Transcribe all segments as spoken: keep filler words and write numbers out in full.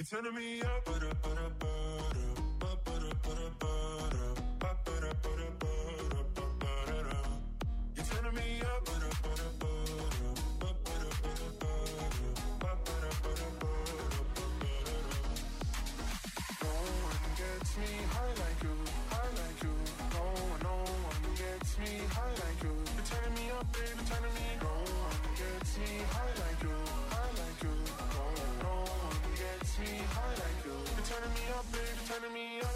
You're turning me up, ba da ba da ba da, ba da ba da ba da, ba da ba da ba da, ba da da. You're turning me up, ba da ba da ba da, ba da ba da ba da, ba da ba da ba da, ba da da. No one gets me high like you, high like you. No one, no one gets me high like you. You're turning me up, baby, turning me. No one gets me high like you, high like you. No, no one gets me high like you. You're turning me up, baby, turning me up.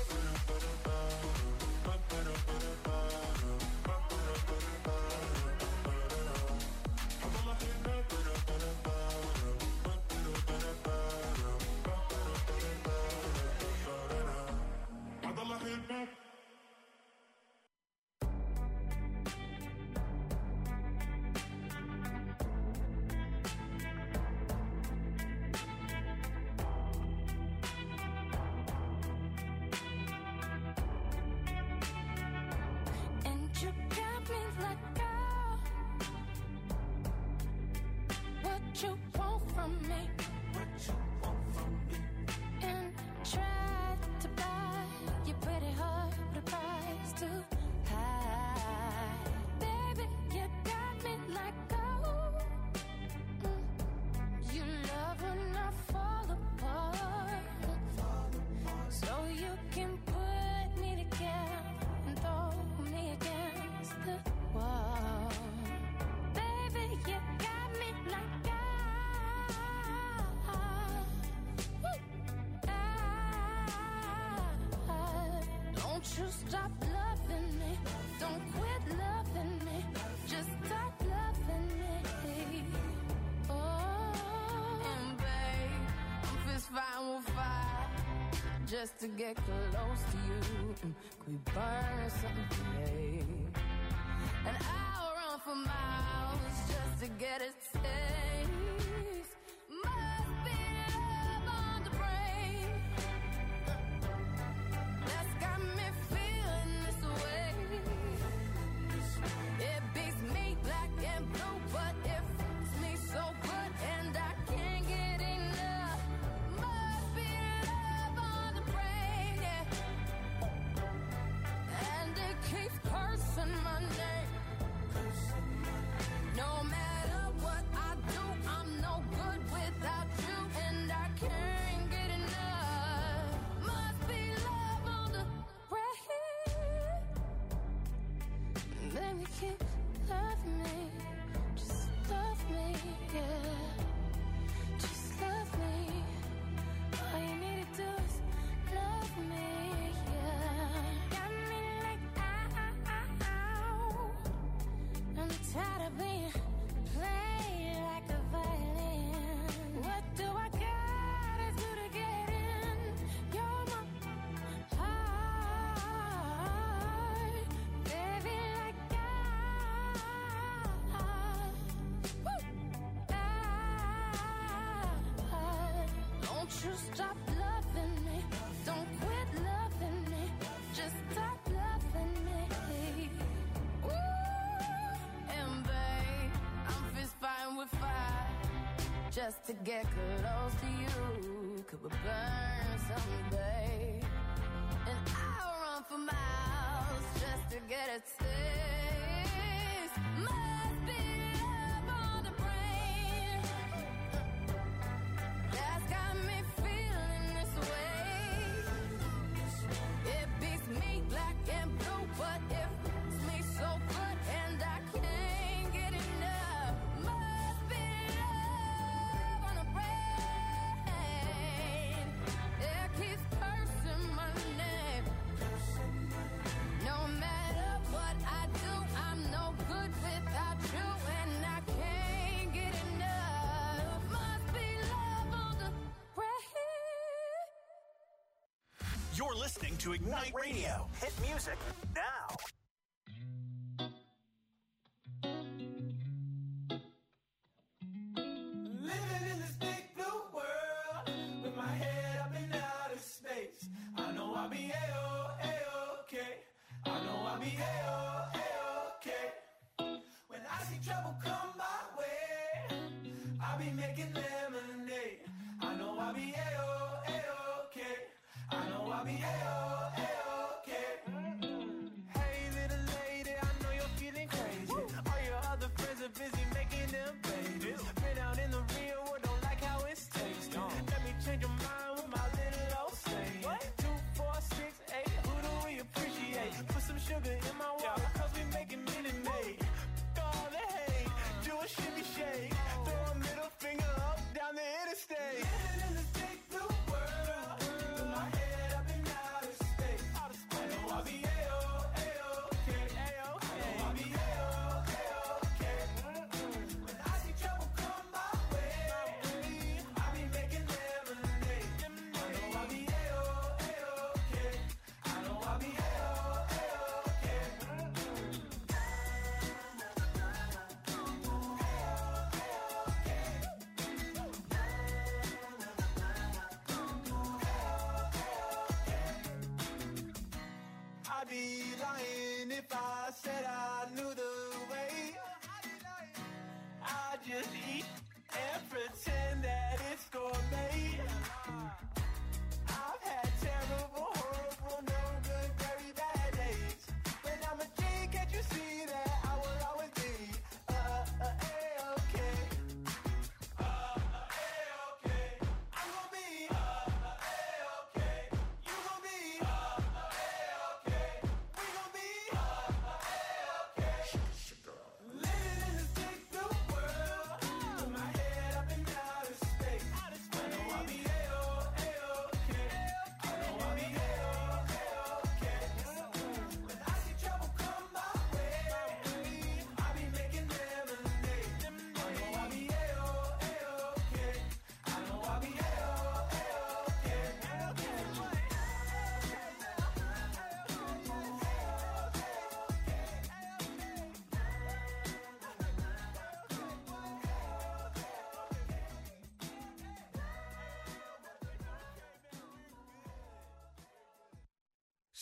Just to get close to you, could we burn something today? And I'll run for miles just to get a taste. Must be love on the brain that's got me feeling this way. It beats me black and blue, but it fits me so good, and I can't get enough. Must be love on the brain, yeah. And it keeps cursing my name. No matter what I do, I'm no good without you, and I can't get enough. Must be love on the brain. Baby, keep loving me, just love me, yeah. Just love me. All you need to do is love me, yeah. Got me like ow. I'm tired of being played like a violin. What do I gotta do to get in? You're my heart, baby, like I. Woo! I. Don't you stop loving me. Don't quit loving me. Just stop loving me. Ooh, and babe, I'm fist fighting with fire just to get close to you. Could we burn someday? And I'll run for miles just to get a taste. Must be love on the brain that's got me feeling this way. It beats me black and blue, but it fits me so good, and I can't get enough. Must be love on the brain. It keeps cursing my name. No matter what I do, I'm no good without you, and I can't get enough. Must be love on the brain. You're listening to Ignite Radio. Hit music now. Living in this big blue world with my head up in outer space. I know I'll be A-O, A-OK. I know I'll be A-O, A-OK. When I see trouble come my way, I'll be making lemonade. I know I'll be A-O, A-OK.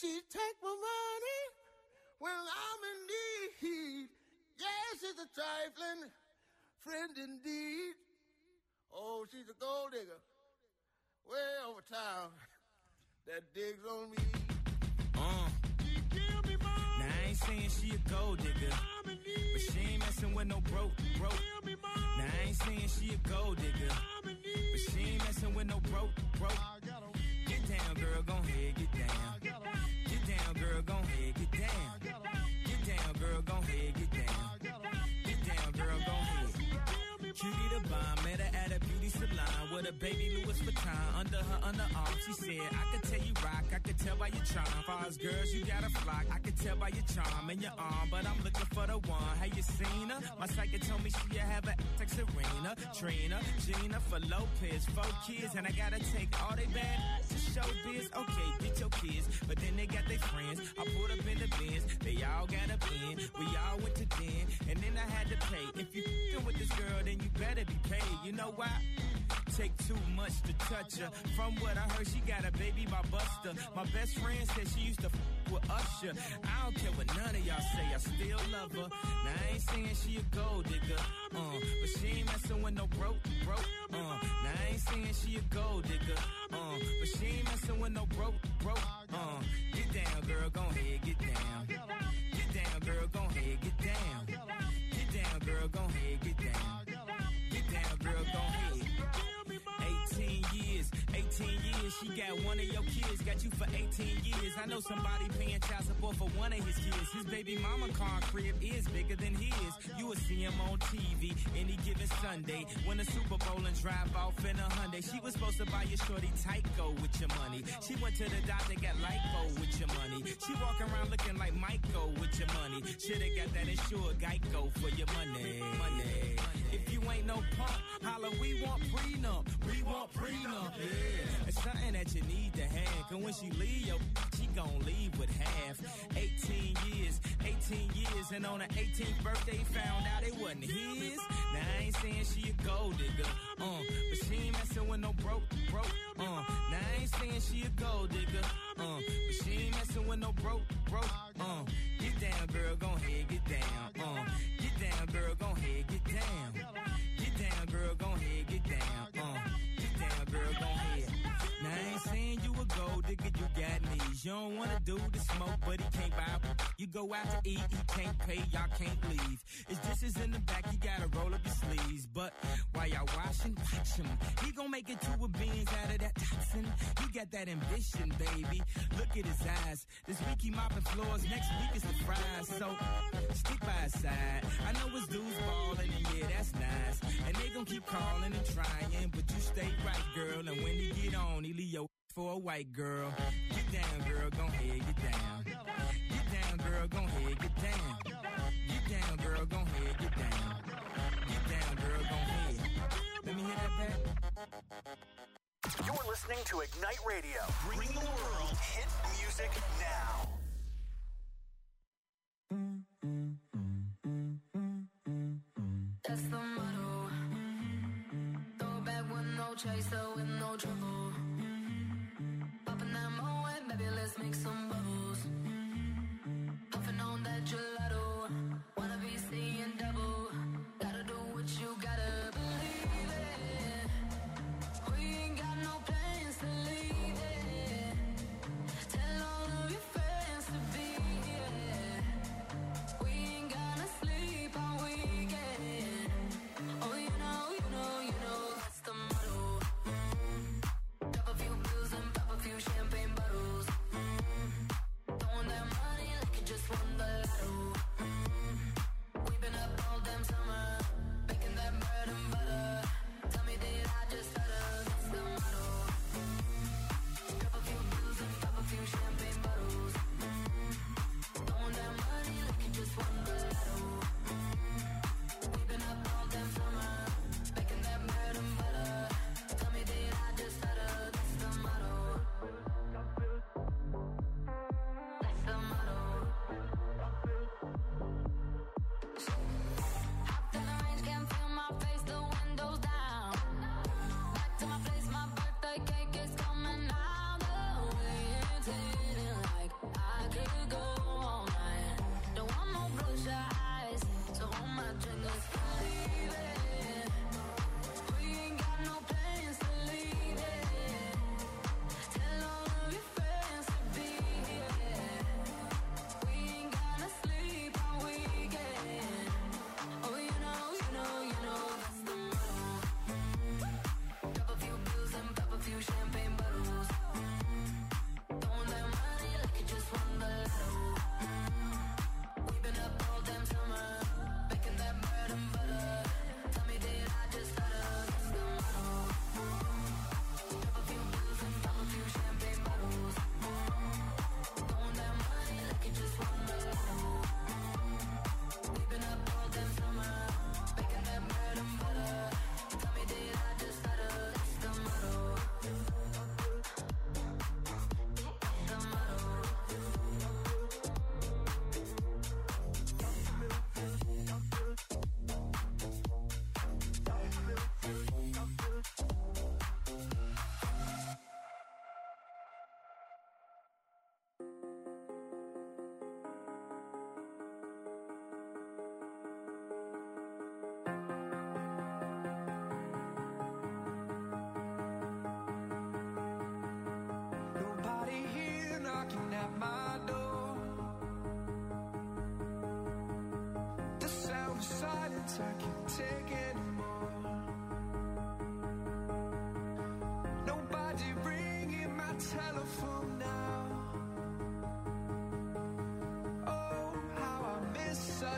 she take my money when I'm in need. Yes, she's a trifling friend indeed. Oh, she's a gold digger way over town that digs on me. Uh. She give me money. Now I ain't saying she a gold digger, but she ain't messing with no broke, broke. Now I ain't saying she a gold digger, but she ain't messing with no broke, broke. Get down, girl, gon' ahead, get down. Get down, girl, gon' ahead, get down. Get down, girl, gon' ahead, get down. Get down, girl, gon' ahead. Cutie the bomb, met her at a beauty salon with a baby Louis Vuitton under her underarm. She said, I could tell you rock, I could tell by your charm. Far as girls, you got a flock, I could tell by your charm and your arm. But I'm looking for the one, have you seen her? My psychic told me she have a like Serena, Trina, Gina, for Lopez, four kids. And I gotta take all they bad to show biz. Okay, get your kids, but then they got their friends. I pulled up in the Benz, they all got up in. We all went to den, and then I had to pay. If you f***ing with this girl, then you better be paid. You know why? Take too much to touch her. From what I heard, she got a baby by Buster. My best friend said she used to f*** with Usher. I don't care what none of y'all say, I still love her. Now I ain't saying she a gold digger, uh, but she ain't messing with no broke, broke, uh. Now I ain't saying she a gold digger, uh, but she ain't messing with no broke, broke, uh. Get down, girl, gon' ahead, get down. Get down, girl, gon' ahead, get down. Get down, girl, gon' ahead, get down. Get down, girl, gon' ahead. eighteen years, eighteen years, she got one of your kids, got you for eighteen years. I know somebody paying child support for one of his kids. His baby mama car crib is bigger than his. You will see him on T V any given Sunday. Win a Super Bowl and drive off in a Hyundai. She was supposed to buy your shorty Tyco with your money. She went to the doctor, got lipo with your money. She walk around looking like Michael with your money. Shoulda got that insured Geico for your money. Money. If you ain't no punk, holla, we want prenup. We want prenup, yeah. It's something that you need to have. Cause when she leave, yo, she gon' leave with half. eighteen years, eighteen years. And on her eighteenth birthday, found out it wasn't his. Now I ain't saying she a gold digger, uh, but she ain't messing with no broke, broke, uh. Now I ain't saying she a gold digger, uh, but she ain't messing with no broke, broke, uh. Get down, girl, gon' ahead, get down, uh. Get down, girl, gon' ahead, get down. Get down, girl, gon' ahead, get down, uh. Get down, girl, gon' ahead. Now I ain't saying you a gold digger, you got knees. You don't wanna do the smoke, but he can't buy. You go out to eat, he can't pay, y'all can't leave. His dishes in the back, you gotta roll up your sleeves. But while y'all washing, watch him. He gon' make it two beans out of that toxin. He got that ambition, baby. Look at his eyes. This week he mopping floors, next week is the fries. So stick by his side. I know his dudes ballin', and yeah, that's nice. And they gon' keep calling and trying, but you stay right, girl. And when he get on, he leave your for a white girl. Get down, girl, gon' ahead, get down. Get down, girl, gon' ahead, get down. Get down, girl, gon' ahead, get down. Get down, girl, gon' ahead. Let me hear that back. You're listening to Ignite Radio. Bring the world hit music now. That's the motto. Throw back with no chaser, with no trouble. Popping that Moet, baby, let's make some bubbles. Puffing on that gelato. Wanna be seeing double. Gotta do what you gotta believe it. We ain't got no plans to leave it. Tell all of your friends to be here. We ain't gonna sleep all weekend. Oh, you know, you know, you know, that's the motto.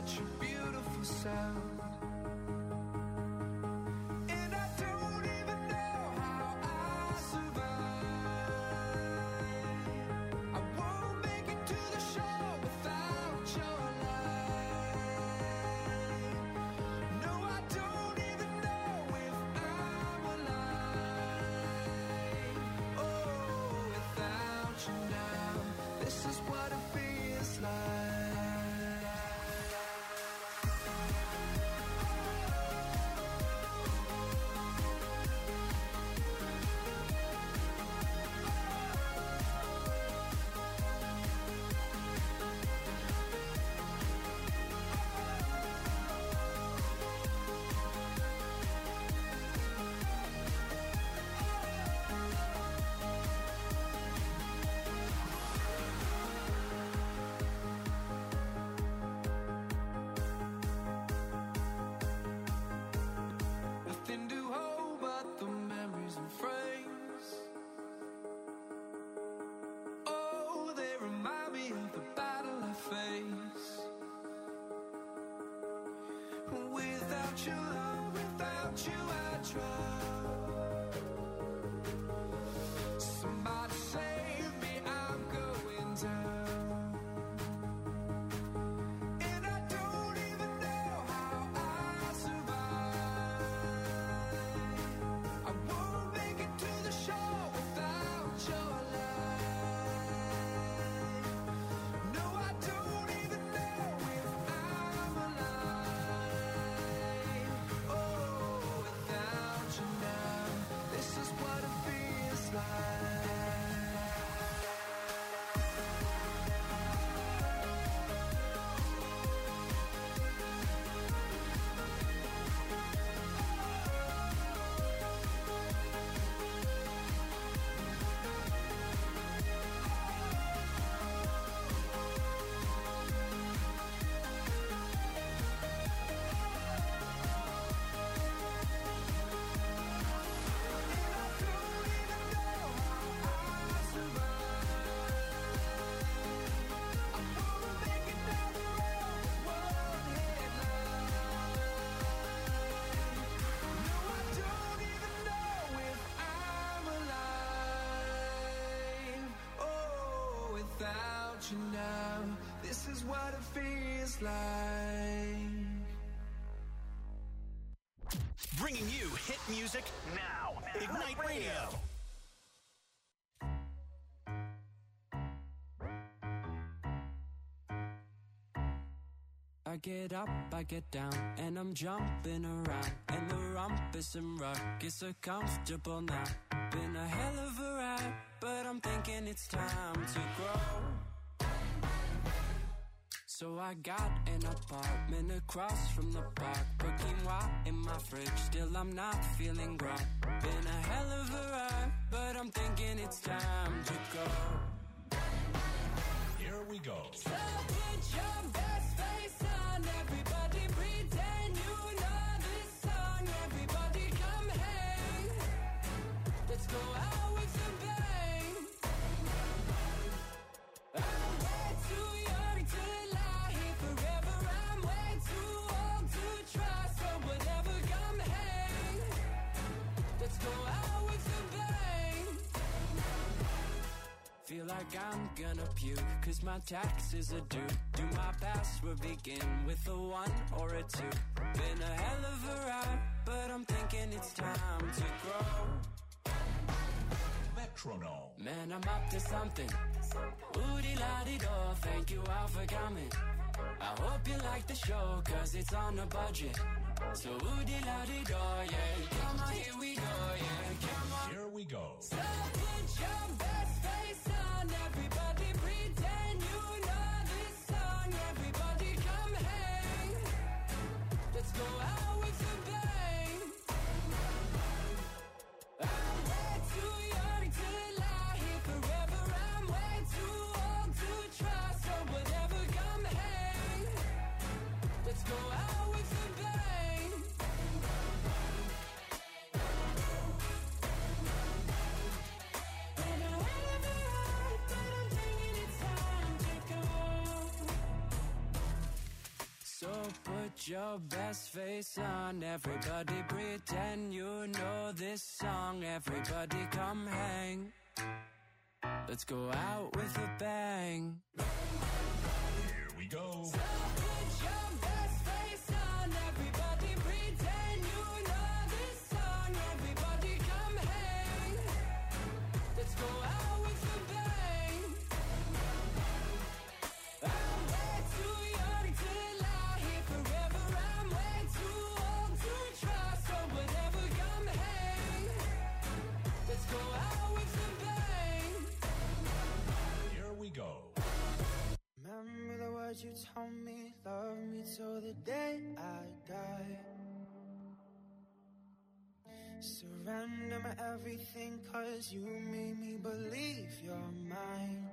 such a beautiful sound. And I don't even know how I survive. I won't make it to the shore without your light. No, I don't even know if I'm alive. Oh, without you now, this is what it feels like. Nothing to hold but the memories and frames. Oh, they remind me of the battle I face. Without your love, without you, I drown. Somebody save me, I'm going down. And I don't even know how I survive. I won't make it to the shore without your light. No, I don't even know if I'm alive. Oh, without you now, this is what it feels like. Without you now, this is what it feels like. Bringing you hit music now. Ignite Radio. I get up, I get down, and I'm jumping around. And the rumpus and ruckus are comfortable now. Been a hell of a ride, but I'm thinking it's time to grow. So I got an apartment across from the park. Put quinoa in my fridge, still I'm not feeling grown. Been a hell of a ride, but I'm thinking it's time to go. Here we go. So put your best face on, everybody pretend you know this song. Everybody come hang, let's go out with a bang. I'm way too young to lie here forever. I'm way too old to try, so whatever, come hang, let's go out with a bang. Feel like I'm gonna puke, cause my taxes are due. Do my password begin with a one or a two? Been a hell of a ride, but I'm thinking it's time to grow. Metronome. Man, I'm up to something. Oodie-la-dee-do, thank you all for coming. I hope you like the show, cause it's on a budget. So oodie-la-dee-do, yeah. Come on, here we go, yeah. Come on. Here we go. So put your best face on, everybody pretend you know this song. Everybody come hang, let's go out with a bang. I'm way too young to lie here forever. I'm way too old to try, so whatever, come hang, let's go out with a bang. And I Put your best face on, everybody pretend you know this song. Everybody come hang. Let's go out with a bang. Here we go. So put your best face on, everybody pretend you know this song. Everybody come hang. Let's go out with a bang. I'm way too young to lie here forever. I'm way too old to try. So whatever, come hang. Let's go out with a bang. Here we go. Remember the words you told me, love me till the day I die. Surrender my everything, cause you made me believe you're mine.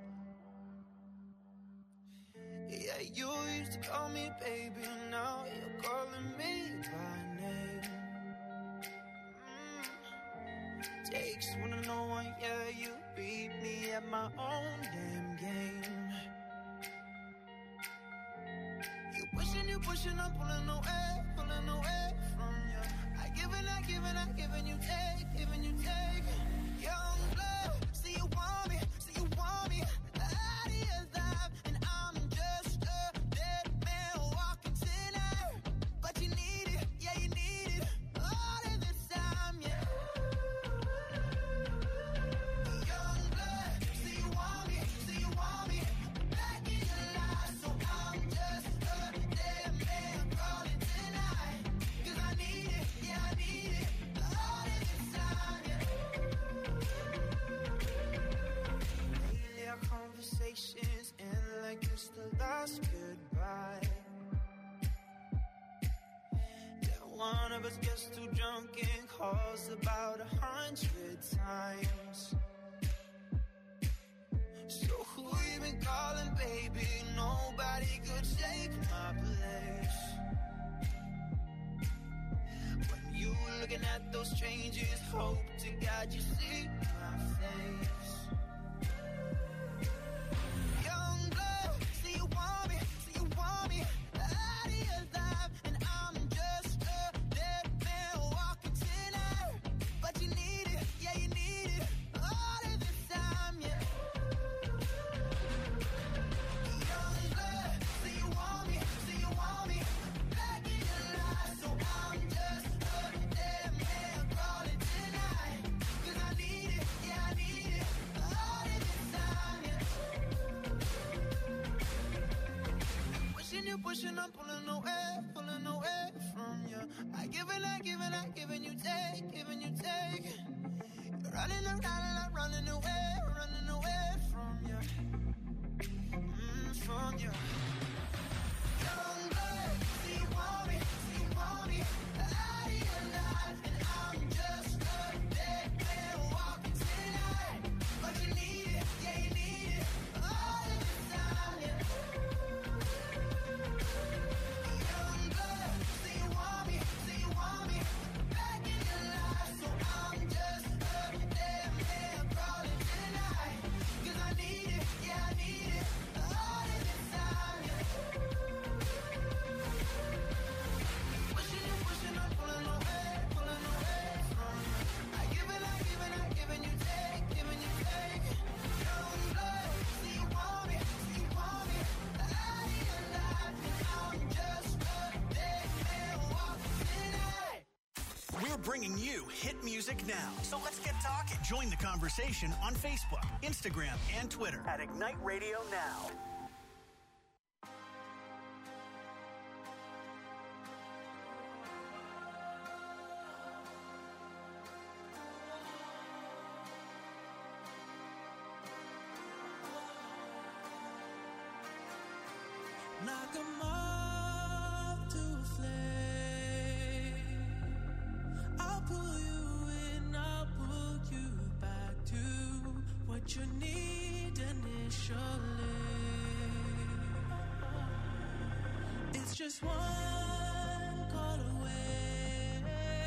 Yeah, you used to call me baby, now you're calling me by name. Mm. Takes one to know one, yeah, you beat me at my own damn game. You pushing, you pushing, I'm pulling away, pulling away from you. I give and I give and I give and you take, giving you take. Young blood, see you want me, see you want me. The idea's live and I'm just a dead man walking tonight. But you need it, yeah you need it, all of this time, yeah. Young blood, see you want me, see you want me. Back in your life, so I'm just a dead man calling tonight. Cause I need it, yeah I need it, all of this time, yeah. Lately our conversations end like it's the last goodbye. Yeah, one of us gets too drunk and calls about a hundred times. So who you been calling, baby? Nobody could take my place. When you looking at those strangers, hope to God you see my face. Young blood, see you want me, see you want me. The idea's live and I'm just a dead man walking tonight. But you need it, yeah you need it, all of this time, yeah. Young blood, see you want me, see you want me. Back in your life, so I'm just a dead man calling tonight. Cause I need it, yeah I need it, all of this time, yeah. Pushing you, pushing, I'm pulling away, pulling away from you. I give and I give and I give and you take, giving you take. You're running around and I'm running away, running away from you, mm, from you. Young blood, see you want me, see you want me. I alive and I'm just a dead man walking tonight. But you need it, yeah you need it, all of this time, yeah. Young blood, see you want me, see you want me. Back in your life, so I'm just a dead man calling tonight. Cause I need it, yeah I need it, all of this time, yeah. Pushing you, pushing, I'm pulling away, pulling away from you. I give and I give and I give and you take, giving you take. Young blood, see you want me, see you want me. I alive and I'm just a dead man walking tonight. We're bringing you hit music now. So let's get talking. Join the conversation on Facebook, Instagram, and Twitter at Ignite Radio Now. Knock 'em off to a flame. I'll pull you in, I'll pull you back to what you need initially. It's just one call away,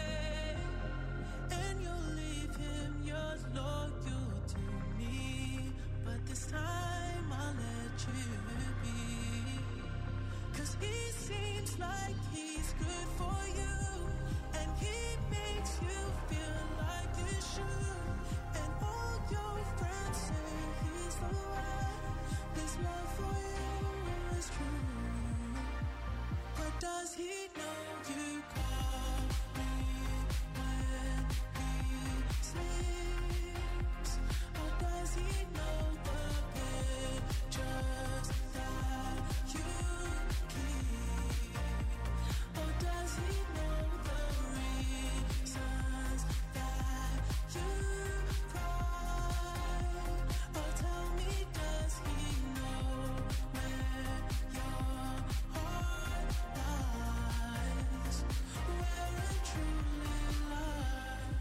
and you'll leave him yours loyal to me. But this time I'll let you be. Cause he seems like he's good for you, and he makes you feel like you should. And all your friends say he's the one. This love for you is true. But does he know you call me when he sleeps? Or does he know the pictures that you keep? Or does he know the reasons that you cry? Or tell me, does he know where your heart lies? Where it truly lies?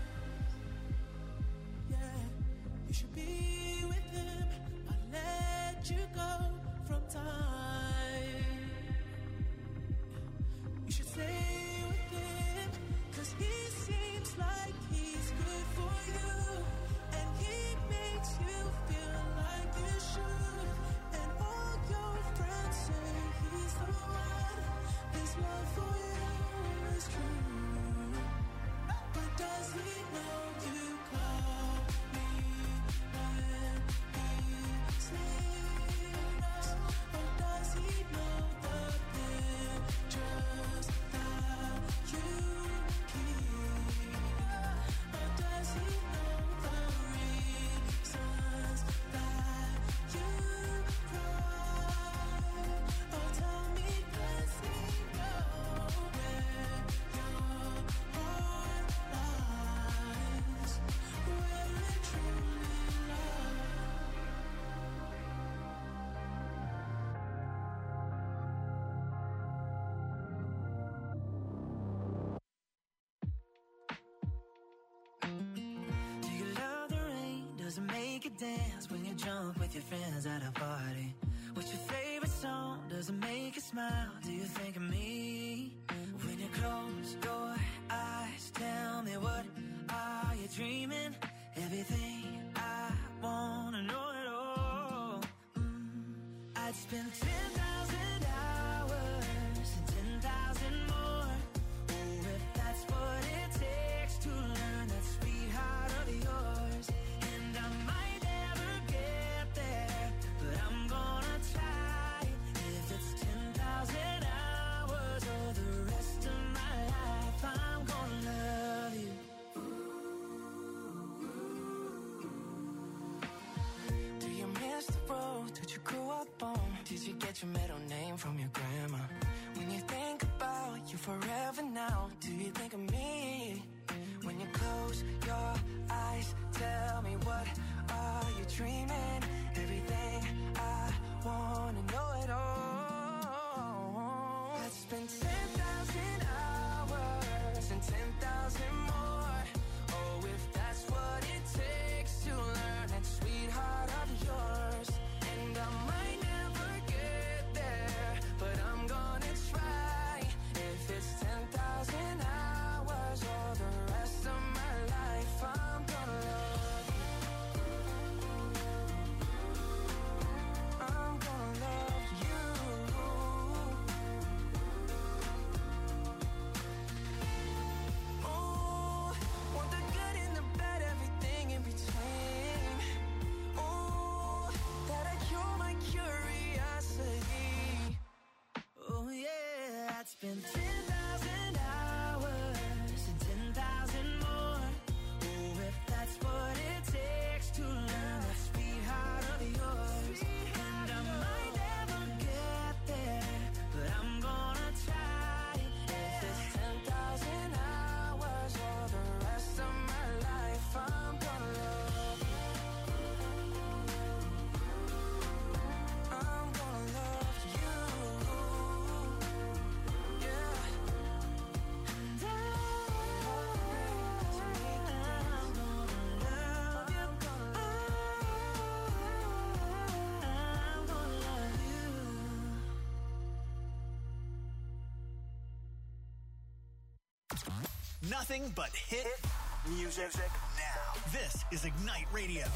Yeah, you should be with him. I'll let you go from time. You should stay with him, 'cause he seems like he's good for you, and he makes you feel like you should. And all your friends say he's the one. His love for you is true. But does he know you call me when he sleeps? Or does he know the pictures that you keep? Or does he know the reasons that you cry? Or tell me, does he know where your heart lies? Where it truly lies? Do you love the rain? Does it make you dance when you jump with your friends at a party? What's your favorite song? Does it make you smile? Do you think of me? When you close your eyes, tell me, what are you dreaming? Everything I wanna know it all. Mm, I'd spend ten thousand hours and ten thousand more. Oh, if that's what it takes to learn that sweetheart of yours. And I might never get there, but I'm gonna try. If it's ten thousand hours or the rest of my life, I'm gonna love you. Do you miss the road that you grew up on? Did you get your middle name from your grandma? When you think about you forever now, do you think of me? When you close your eyes, tell me, what are you dreaming? Everything I wanna know it all. I'd spend ten thousand hours and ten thousand more. Oh, if that's what it takes to learn that sweetheart of yours. And I might never get there, but I'm gonna try. If it's ten thousand hours or the rest of my life, I'm gonna love you. I'm gonna love you. Oh, want the good and the bad, everything in between. Oh, that I cure my curiosity. Oh yeah, I'd spend ten thousand hours and ten thousand more. Oh, if that's what it takes to learn that sweetheart of yours. And I might never get there, but I'm gonna try. If it's ten thousand hours or the rest of my life, I'm gonna love you. I'm gonna love you. Yeah. And I, I'm gonna love you. I'm gonna love you. Nothing but hit music now. This is Ignite Radio.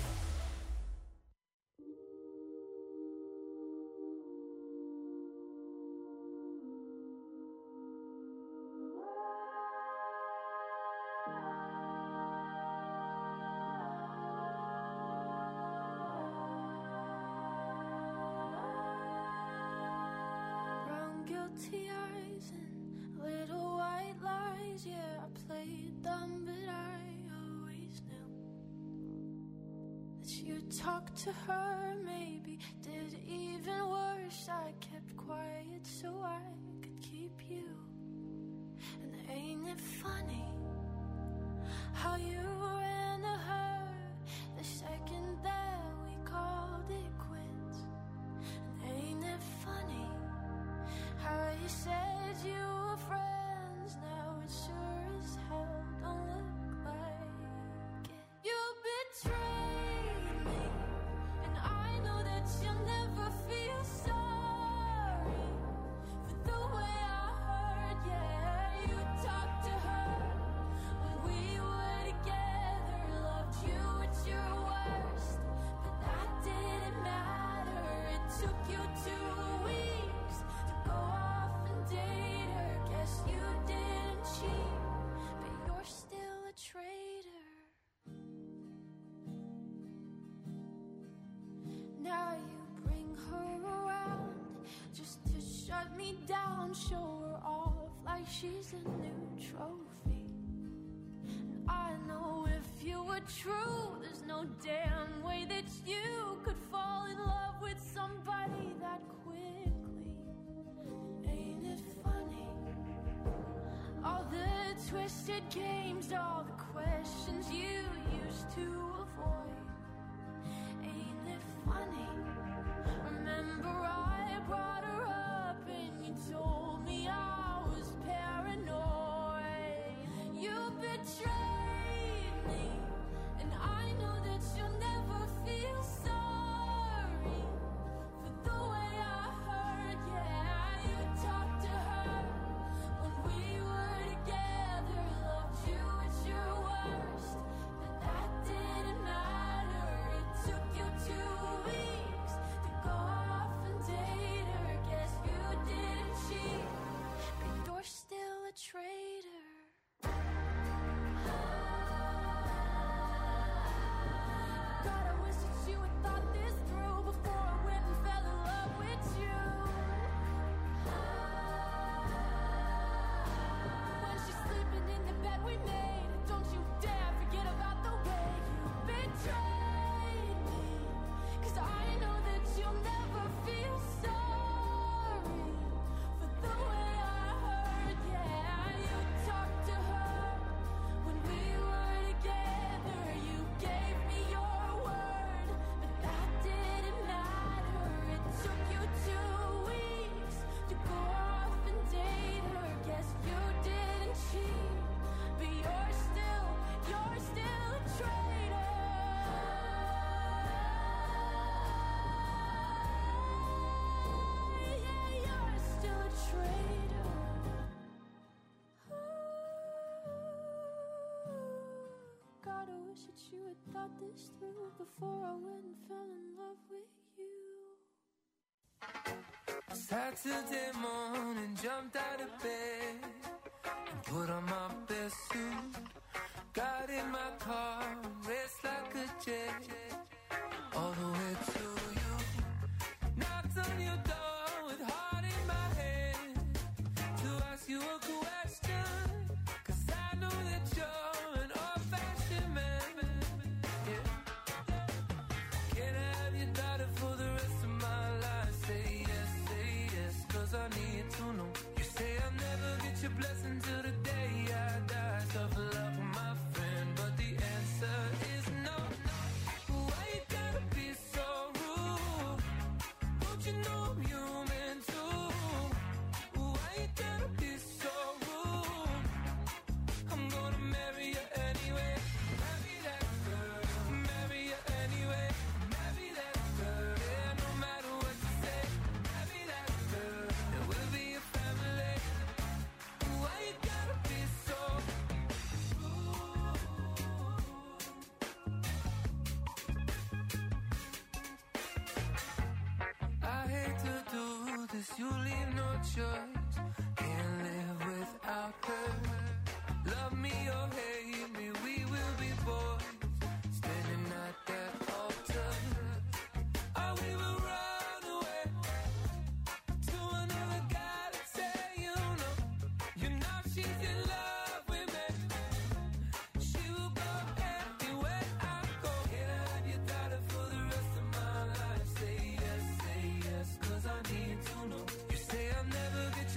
guilty eyes and little white lies. Yeah, I played dumb, but I always knew that you talked to her, maybe did even worse. I kept quiet so I could keep you. And ain't it funny how you ran to her the second that we called it quits? And ain't it funny how you said you were friends, now it sure as hell don't look like it. You betrayed me, and I know that you'll never feel sorry for the way I heard. Yeah, you talked to her when we were together, loved you at your worst, but that didn't matter. It took you two weeks to go off and date her. Guess you didn't cheat, but you're still a traitor. Now you bring her around just to shut me down, show her off like she's a new trophy. And I know if you were true, there's no damn way that you could fall in love with somebody that quickly. Ain't it funny? All the twisted games, all the questions you used to avoid. Ain't it funny? Remember I brought her up and you told me I was paranoid. You betrayed me, and I know that you'll never feel sorry for the way I heard. Yeah, you talked to her when we were together, loved you at your worst, but that didn't matter. It took you two weeks to go off and date her. Guess you didn't cheat, but you're still a traitor. God, I wish that you had thought this through before I went and fell in love with you. When she's sleeping in the bed we made, don't you dare forget about the way you betrayed me. 'Cause I know that you'll never feel sorry for the way I heard. Yeah, you talked to her when we were together. You gave me your word, but that didn't matter. It took you two weeks to go off and date her. Guess you didn't cheat, but you're still, you're still a traitor. Yeah, you're still a traitor. God, I wish that you had thought this through before I went and fell in love with you. Saturday morning, jumped out of bed and put on my best suit. Got in my car, raced like a jet all the way to you. Knocked on your door with heart in my head to ask you a question, 'cause I know that you're an old-fashioned man. Yeah. Can I have your daughter for the rest of my life? Say yes, say yes, 'cause I need to know. You say I'll never get your blessing till the day I die. Tough love for my friend, but the answer is no. Why you gotta be so rude? Don't you know I'm human too? Why you gotta be so rude? I'm gonna marry you anyway. Marry that girl. Marry you anyway. Marry that girl. Yeah, no matter what you say. Marry that girl. And we'll be a family. Why you gotta be so rude? I hate to do this, you leave no choice. Can't live without her. Love me or hate me, we will be boys. Standing at that altar. Oh, we will run away to another galaxy.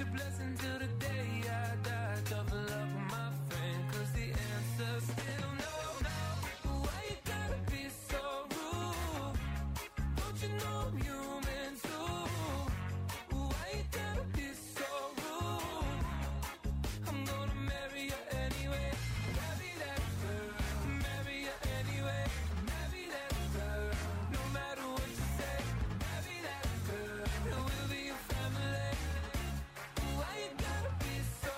your blessing till the day I die. Tough luck, my friend, cause the answer's still no, no. Why you gotta be so rude? Don't you know I'm human too? Why you gotta be so rude? I'm gonna marry you anyway. Marry that girl. Marry you anyway. Marry that girl. No matter what you say. Marry that girl. And we'll be a family. Why you gotta be so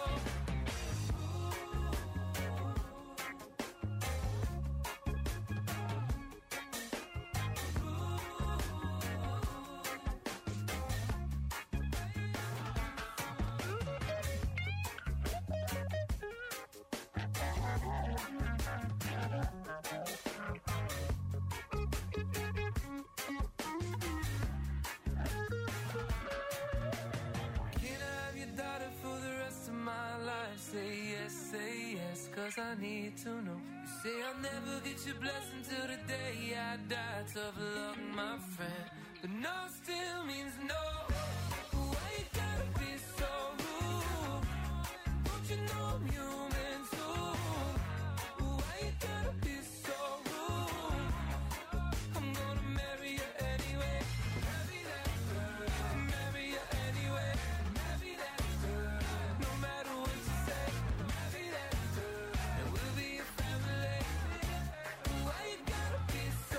Can I have your daughter for the rest of my life? Say yes, say yes, cause I need to know. You say I'll never get your blessing till the day I die. Tough luck, my friend, but no still means no. Why you gotta be so rude? Don't you know I'm human too? Why you gotta be so rude? I'm gonna marry you anyway. Marry that girl. Marry you anyway. Marry that girl. No matter what you say. Marry that girl. And we'll be a family. Why you gotta be so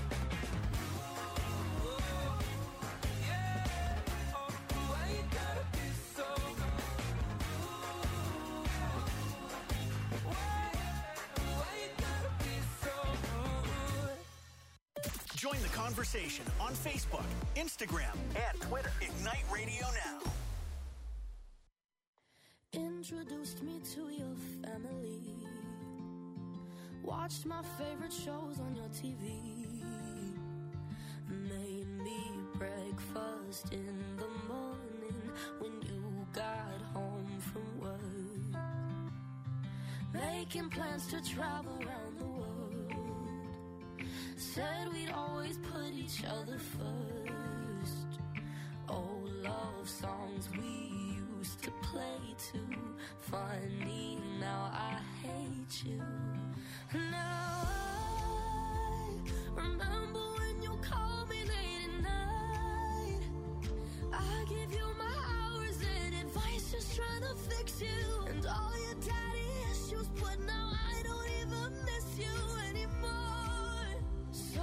rude? Yeah. Oh, why you gotta be so rude? Why? Why you gotta be so rude? Join the conversation on Facebook, Instagram, and Twitter. Ignite Radio Now. Introduced me to your family. Watched my favorite shows on your T V. Made me breakfast in the morning when you got home from work. Making plans to travel around the world. Said we'd always put each other first. Old love songs we used to play too. Funny, now I hate you. Now I remember when you called me late at night. I give you my hours and advice, just trying to fix you. And all your daddy issues, but now I don't even miss you anymore. So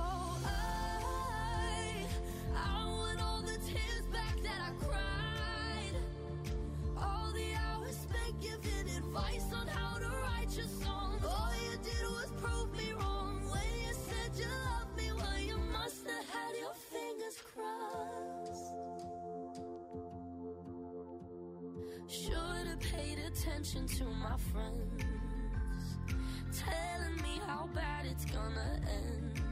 I, I want all the tears back that I cried. All the hours spent giving advice on how to write your songs. All you did was prove me wrong when you said you loved me. Well, you must have had your fingers crossed. Should have paid attention to my friends, telling me how bad it's gonna end.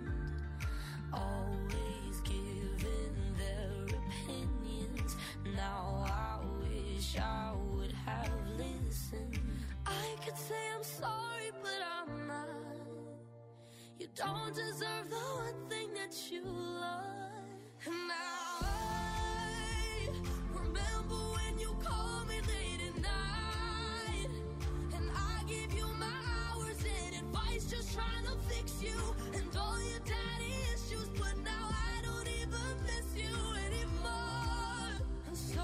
Always giving their opinions. Now I wish I would have listened. I could say I'm sorry, but I'm not. You don't deserve the one thing that you love. And now I remember when you called me late at night. And I gave you my hours and advice, just trying to fix you. And all your daddy issues, but now I don't even miss you anymore. And so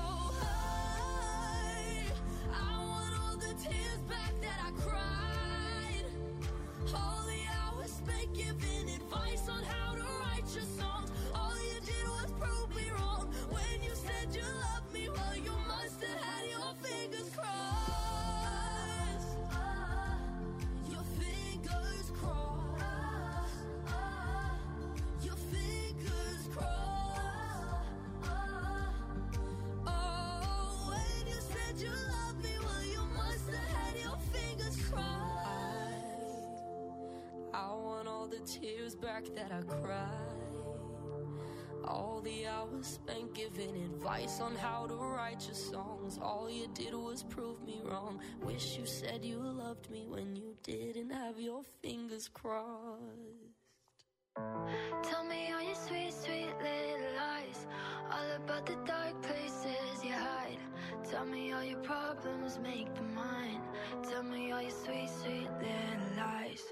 I, I want all the tears back that I cried. All the hours spent giving advice on how to write your songs. All you did was prove me wrong when you said you loved me. Well, you must have had your fingers crossed. Your fingers crossed. Your fingers crossed. Oh, when you said you loved me, well, you must have had your fingers crossed. I want all the tears back that I cried. All the hours spent giving advice on how to write your songs. All you did was prove me wrong. Wish you said you loved me when you didn't have your fingers crossed. Tell me all your sweet, sweet little lies, all about the dark places you hide. Tell me problems make them mine. Tell me all your sweet, sweet little lies.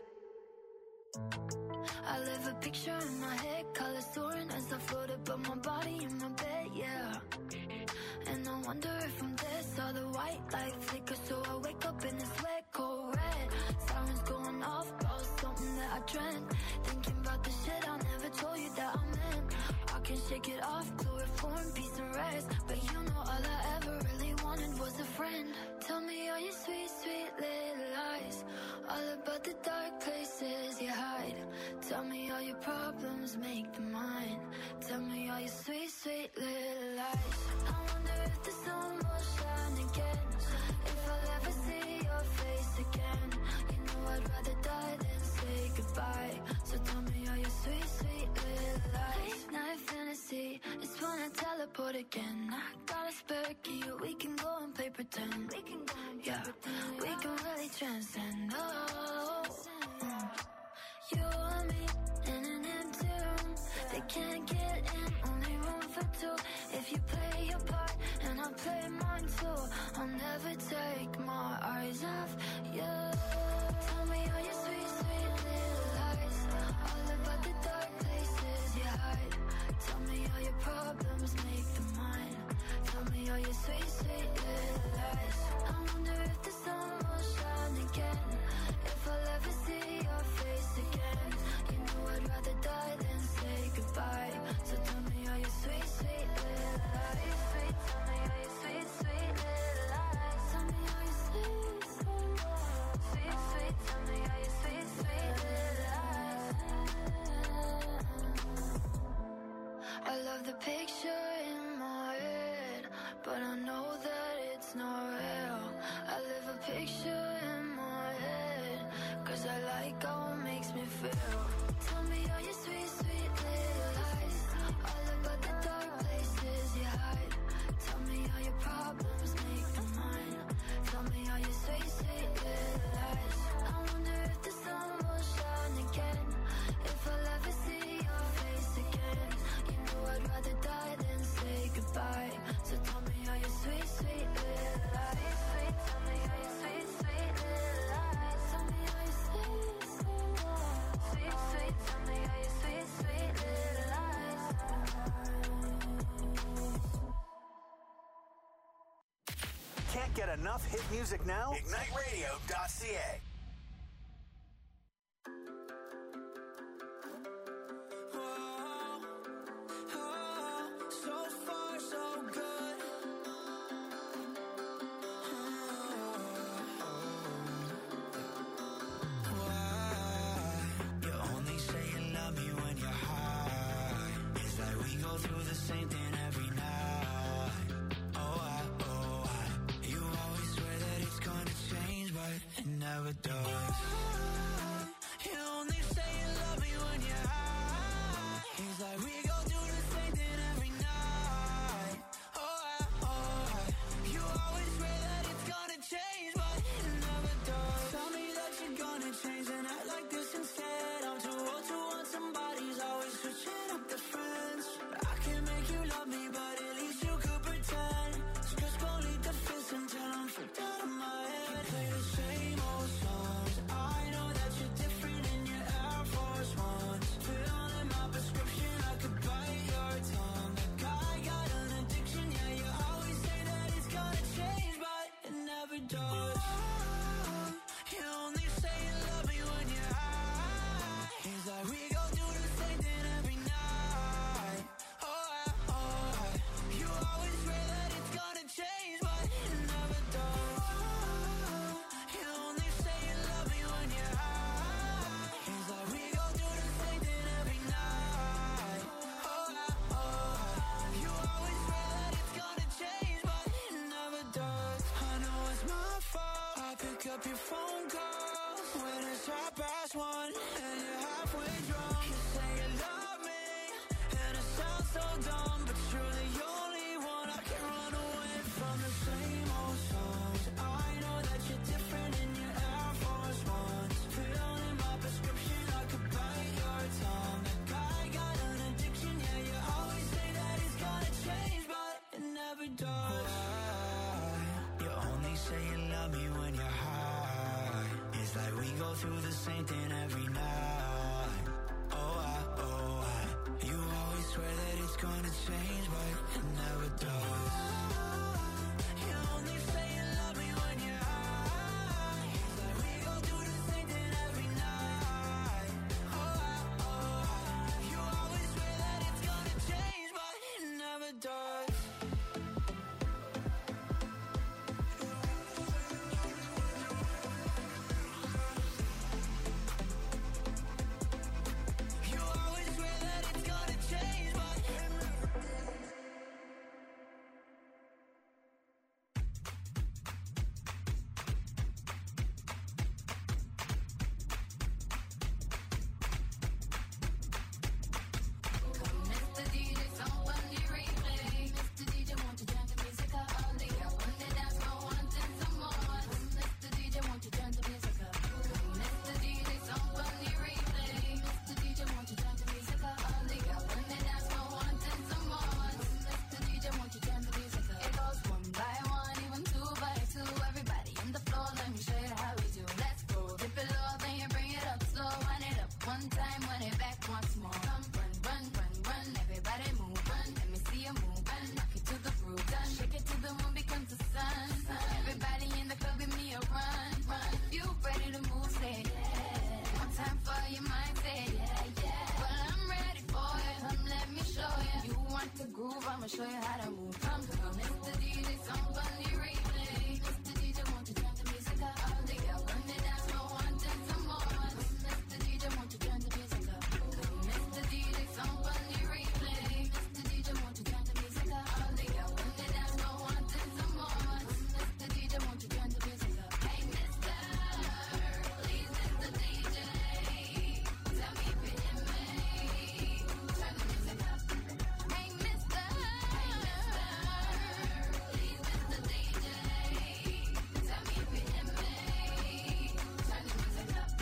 I live a picture in my head, colors soaring as I float above my body in my bed, yeah. And I wonder if I'm dead, saw the white light flicker, so I wake up in this wet, cold red. Sirens going off, about something that I dreamt. Thinking about the shit I never told you that I meant. I can shake it off, chloroform, peace and rest. But you know all I ever really wanted was a friend. Tell me all your sweet, sweet little lies, all about the dark places you hide. Tell me all your problems, make them mine. Tell me all your sweet, sweet little lies. I wonder if the sun will shine again, if I'll ever see your face again. You know I'd rather die than say goodbye. So tell me all your sweet, sweet little lies. Late night fantasy, it's when I teleport again. I got a spare key, we can go and play pretend. We can go and play yeah, pretend. We can really transcend. Oh, mm. You and me in an empty room. They can't get in, only room for two. If you play your part and I play mine too, I'll never take my eyes off you. Tell me all your sweet, sweet little lies, all about the dark places you hide. Tell me all your problems, make them mine. Tell me all your sweet, sweet little lies. I wonder if the sun will shine again, if I'll ever see your face again. You know I'd rather die than say goodbye. So tell me all your sweet, sweet little lies. Sweet, tell me all your sweet, sweet little lies. Tell me all your sweet, sweet, sweet, sweet. Tell me all your sweet, sweet little lies. I love the picture in my head, but I know that it's not real. I live a picture in my head, cause I like how it makes me feel. Tell me all your sweet, sweet little lies, all about the dark places you hide. Tell me all your problems, make them mine. Tell me all your sweet, sweet little lies. I wonder if the sun will shine again, if I'll ever see your face again. You know I'd rather die than say goodbye. So tell me all your sweet, sweet little lies. Sweet, tell me all your sweet, sweet little lies. Tell me all your sweet, sweet, sweet, sweet. Tell me all your sweet, sweet little lies. Can't get enough hit music now? ignite radio dot c a. So far, so good. Why? You only say you love me when you're high. It's like we go through the same thing every night. Oh, I, oh, I. You always swear that it's gonna change, but it never does. You only say you love me when you're high. It's like we go through the same thing every night. Oh, I, oh, I. You always swear that it's gonna change, but it never does. Tell me that you're gonna change and act like this instead. I'm too old to want somebody's always switching up the friends. I can't make you love me, but at least you could pretend. Just go lead the fist until I'm freaked out of my head. You play the same old songs. I know that you're different in your Air Force Ones. Filling my prescription, I could bite your tongue. Like I got an addiction, yeah, you always say that it's gonna change, but it never does. You only say you love me when you're high. It's like we go through the same thing every night. Oh, I, oh, I. You always swear that it's gonna change, but it never does. You only say you love me when you're high. It's like we go through the same thing every night. Oh, I, oh, I. You always swear that it's gonna change, but it never does. I know it's my fault. I pick up your phone calls when it's half past one and you're halfway drunk. You say you love me and it sounds so dumb, but you're the only one I can run away from. The same old songs. I know that you're different in your Air Force Ones. Filling my prescription, I could bite your tongue. Like I got an addiction, yeah, you always say that it's gonna change, but it never does. Why? You only same thing every night. Oh, I, oh, I. You always swear that it's gonna change, but it never does. You only say you love me when you're high. Like we gon' do the same thing every night. Oh, I, oh, I. You always swear that it's gonna change, but it never does. You always swear that it's gonna change, but it never does. Mister D J, somebody replay. Mister D J, won't you turn the music up? All the girls on the dance floor wanting some more. Mister D J, won't you turn the music up? Mister D J, somebody replay. Mister D J, won't you turn the music up? All the girls on the dance floor wanting some more. Mister D J, won't you turn the music up? It goes one by one, even two by two. Everybody in the floor, let me show you how we do. Let's go. Dip it low, then you bring it up slow. Wind it up one time, wind it back once more. Come run, run, run, run. Everybody move, run. Let me see you move, run. Rock it to the groove, done. Shake it to the moon becomes the sun. Everybody in the club, give me a run, run. You ready to move, say yeah. One time for your mind, say yeah, yeah. Well, I'm ready for it. Come, let me show you. You want to groove, I'ma show you how to move. Come, come, Mister D J, somebody replay. Mister D J, won't you turn the music up? All the girls on the dance floor wanting some more. Mister D J, won't you turn the music up? Mister D J, somebody replay. Mister D J, won't you turn the music up? All the girls on the dance floor wanting some more. Mister D J, won't you turn the music up? Hey, Mister, please, Mister D J, tell me if you hear me. Turn the music up. Hey, Mister, hey, Mister, please, Mister D J, tell me if you hear me. Turn the music up.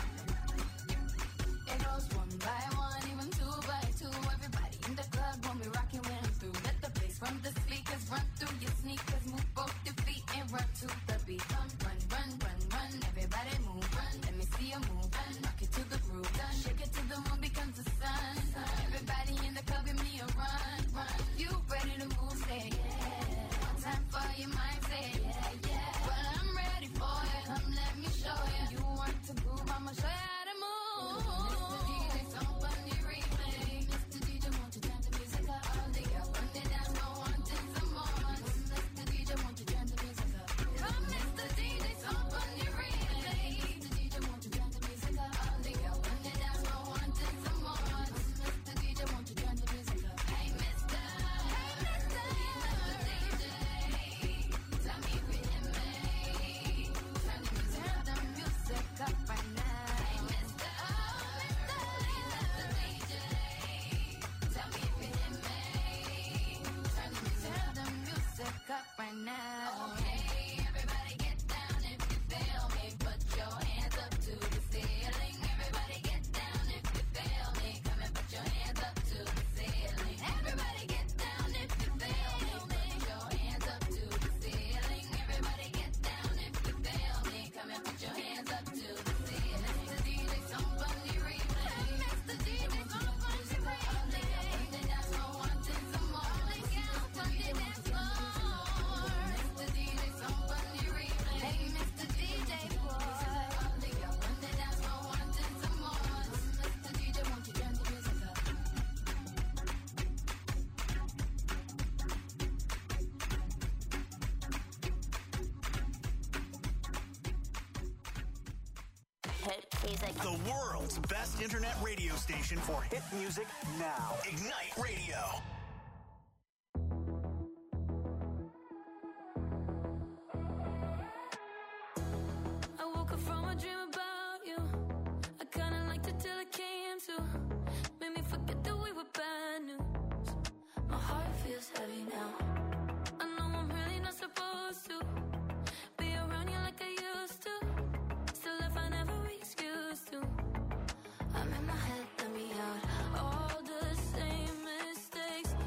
It goes one by one, even two by two. Everybody in the club when we rockin' when I'm through. Let the bass from the speakers run through your sneakers. Move both your feet and run to the beat. Come run, run, run, run. Everybody move, run. Let me see you move, run. Rock it to the groove, done. Shake it to the moon becomes the sun. Everybody in the club, give me a run, run. You ready to move, say yeah. One time for your mind, say yeah, yeah. Well, I'm ready for it. Come, let me show you. You want to groove, I'ma show you how to move. Mister D J, somebody replay. Mister D J, won't you turn the music up? All the girls on the dance floor wanting some more. Mister D J, won't you turn the music up? Come, Mister D J, somebody replay. Mister D J, won't you turn the music up? All the girls on the dance floor wanting some more. Mister D J, won't you turn the music up? Hey, Mister, hey, Mister, Mister D J, tell me if you hear me. Turn the music up, the music up right now. Hey, Mister, oh, Mister, Mister D J, tell me if you hear me. Turn the music up, the music up right now. Okay, everybody get down if you feel me. Put your hands up to the ceiling. Everybody get down if you feel me. Come and put your hands up to the ceiling. Everybody get down if you feel me. Put your hands up to the ceiling. Everybody get down if you feel me. Come and put your hands up to the ceiling. Mister D J, somebody replay. Mister D J, somebody replay. On the dance floor wanting some more. All the girls on the dance floor. Mister D J, somebody replay. Hey, Mister D J, boy. All the girls on the dance floor wanting some more. Mister D J, won't you turn the music up? Hit music. The world's best internet radio station for hit music now. Ignite Radio. I woke up from a dream about you. I kinda liked it till it came to. Made me forget that we were bad news. My heart feels heavy now. I know I'm really not supposed to be around you like I used to. Still, if I never excuse to, I'm in my head, let me out. All the same mistakes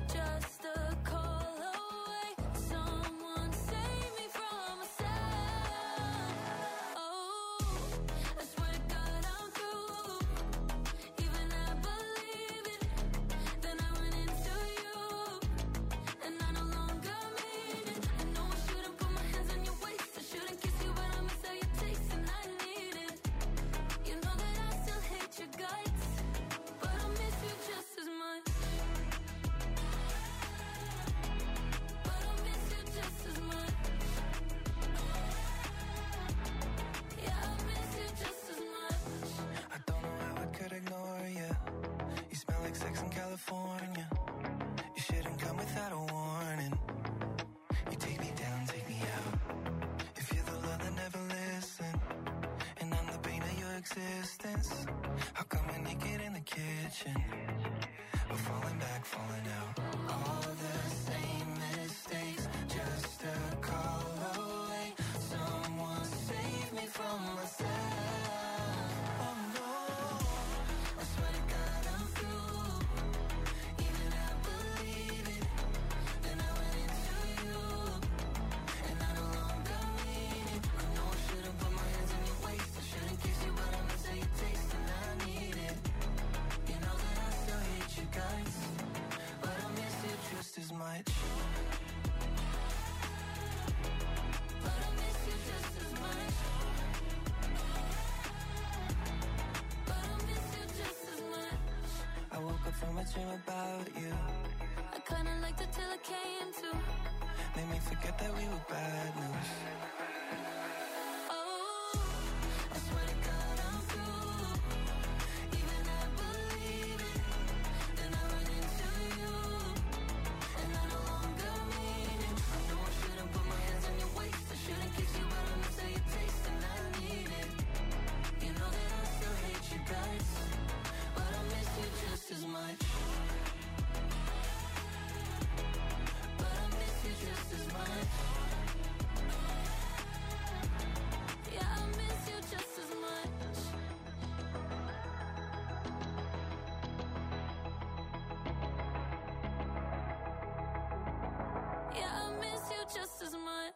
till I came to. Made me forget that we were bad news. Oh, I swear to God I'm through. Even I believe it. Then I run into you, and I no longer mean it. I know I shouldn't put my hands on your waist. I shouldn't kiss you, but I miss how you taste, and I need it. You know that I still hate you guys, but I miss you just as much. But I miss you just as much. Yeah, I miss you just as much. Yeah, I miss you just as much.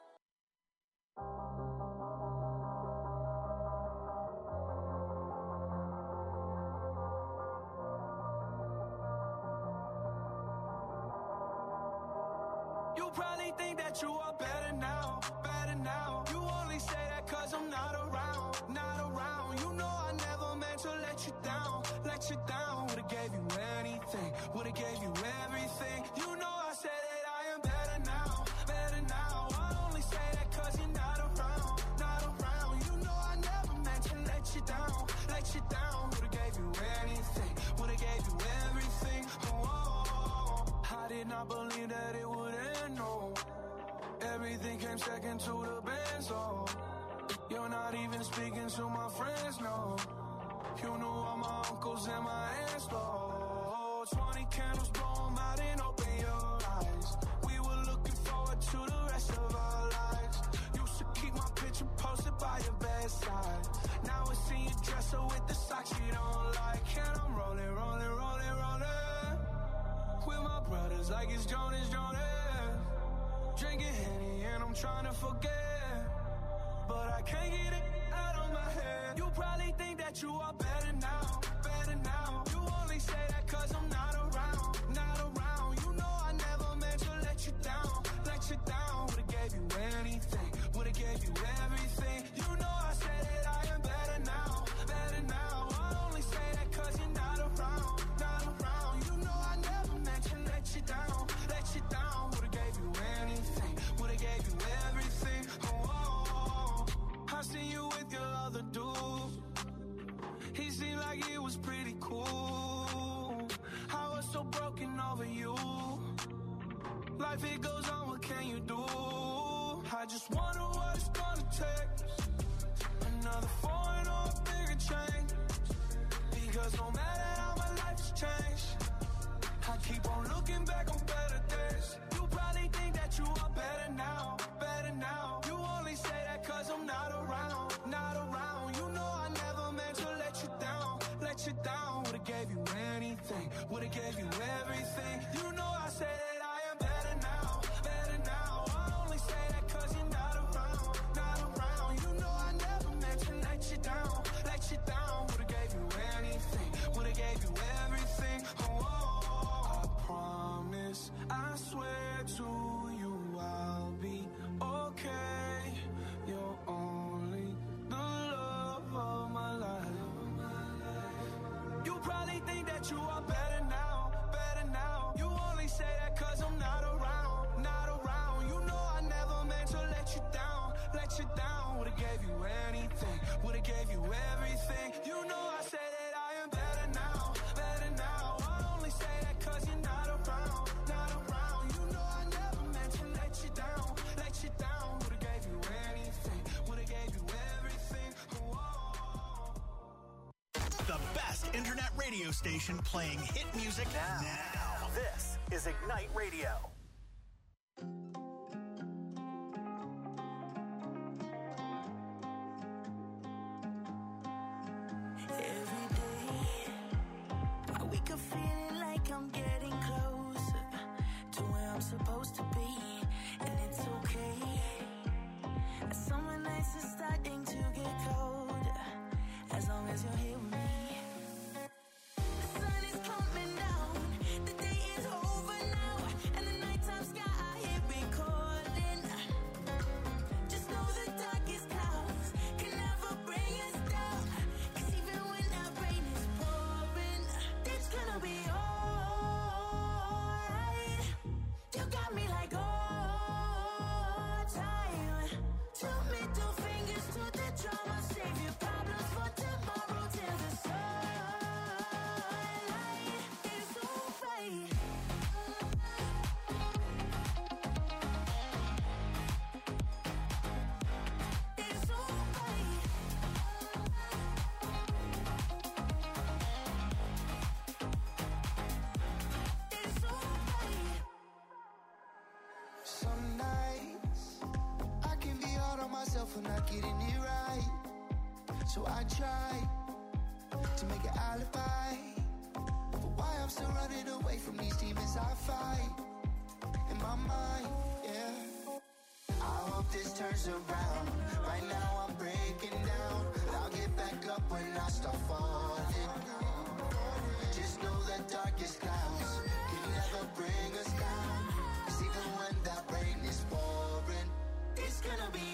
You probably think that you are better now, better now. You only say that cause I'm not around, not around. You know I never meant to let you down, let you down. Would've gave you anything, would've gave you everything. You know I said that I am better now, better now. I only say that cause you're not around, not around. You know I never meant to let you down, let you down. Would've gave you anything, would've gave you everything. Oh, oh. I did not believe that it would end, no. Everything came second to the band, so you're not even speaking to my friends, no. You knew all my uncles and my aunts, though. Twenty candles, blow 'em out and open your eyes. We were looking forward to the rest of our lives. Used to keep my picture posted by your bedside. Now it's in your dresser with the socks you don't like. And I'm rolling, rolling, rolling, rolling with my brothers like it's Jonas, Jonas. Drinking Henny and I'm trying to forget, but I can't get it out of my head. You probably think that you are better now, better now. You only say that cause I'm not around, not around. You know I never meant to let you down, let you down. Would've gave you anything, would've gave you everything. You know I said that I am better now, better now. I only say that cause you're not around, not around. You know I never meant to let you down, let you down. Would've gave you anything, would've gave you everything. Oh, oh, oh. I seen you with your other dude. He seemed like he was pretty cool. I was so broken over you. Life it goes on, what can you do? I just wonder what it's gonna take. Another foreign or a bigger change. Because no matter how my life's changed, I keep on looking back on better days. You probably think that you are better now, better now. You only say that cause I'm not around, not around. You know I never meant to let you down, let you down. Would've gave you anything, would've gave you everything. You know I say that I am better now, better now. I only say that cause you're not around, not around. You know I never meant to let you down, let you down. Would've gave you anything, would've gave you everything. Oh, oh, I promise, I swear to you I'll be okay. You're only the love of my life. You probably think that you are better now, better now. You only say that cause I'm not around, not around. You know I never meant to let you down, let you down. Would've gave you anything, would've gave you everything. You know I say that I am better now, better now. I only say that cause you're not around, not around. You know I never meant to let you down, let you down. Would've gave you anything, would've gave you everything. Whoa. The best internet radio station playing hit music now. now. This is Ignite Radio. Every day, I wake up feeling like I'm getting closer to where I'm supposed to be, and it's okay. Summer nights are starting to get colder, as long as you're here with me. The sun is coming down, the day is over now, and the night Some nights I can be hard on myself for not getting it right. So I try to make an alibi for why I'm still running away from these demons I fight in my mind, yeah. I hope this turns around. Right now I'm breaking down. I'll get back up when I start falling. Just know that darkest clouds can never bring us down. 'Cause even when that rain is pouring, it's gonna be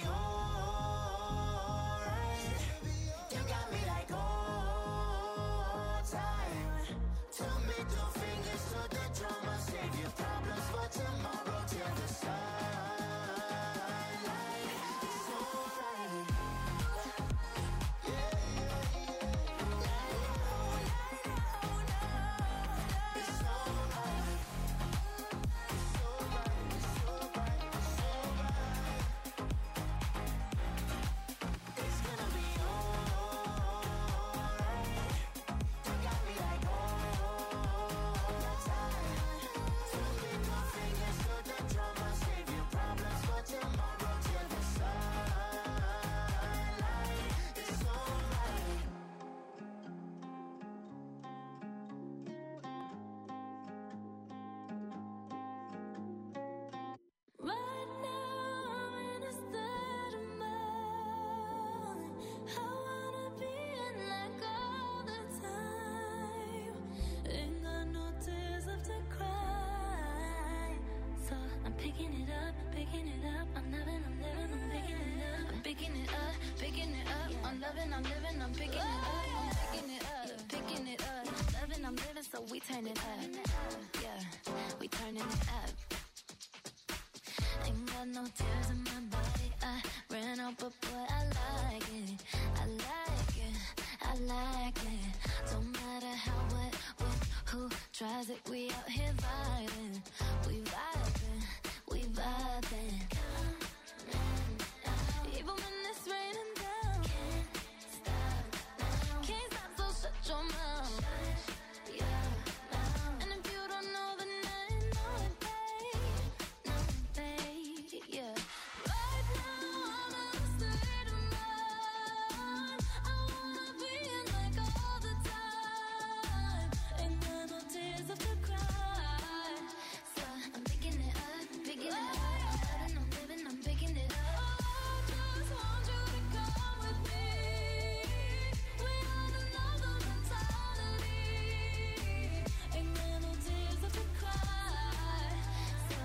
alright. You got me like old time. Two middle fingers to the drama. Save your problems for tomorrow till the sunlight. It's alright. Yeah, yeah, yeah. It's alright. It's alright. It's alright. It's alright. It's gonna be alright. You got me like old time. Two middle fingers to the drama. Save your problems for tomorrow till the sunlight. It's alright. Right now I'm in a state of mind. I wanna be in like all the time. Ain't got no tears left to cry. So I'm picking it up, picking it up. I'm loving, I'm living, I'm picking it up. I'm picking it up, picking it up. I'm loving, I'm living, I'm picking it up. I'm picking it up, picking it up. Loving, I'm living, so we turn it up. Yeah, we turning it up. Ain't got no tears in my body. I ran out, but boy, I like it. I like it. I like it. Don't matter how, what, when, who tries it. We out here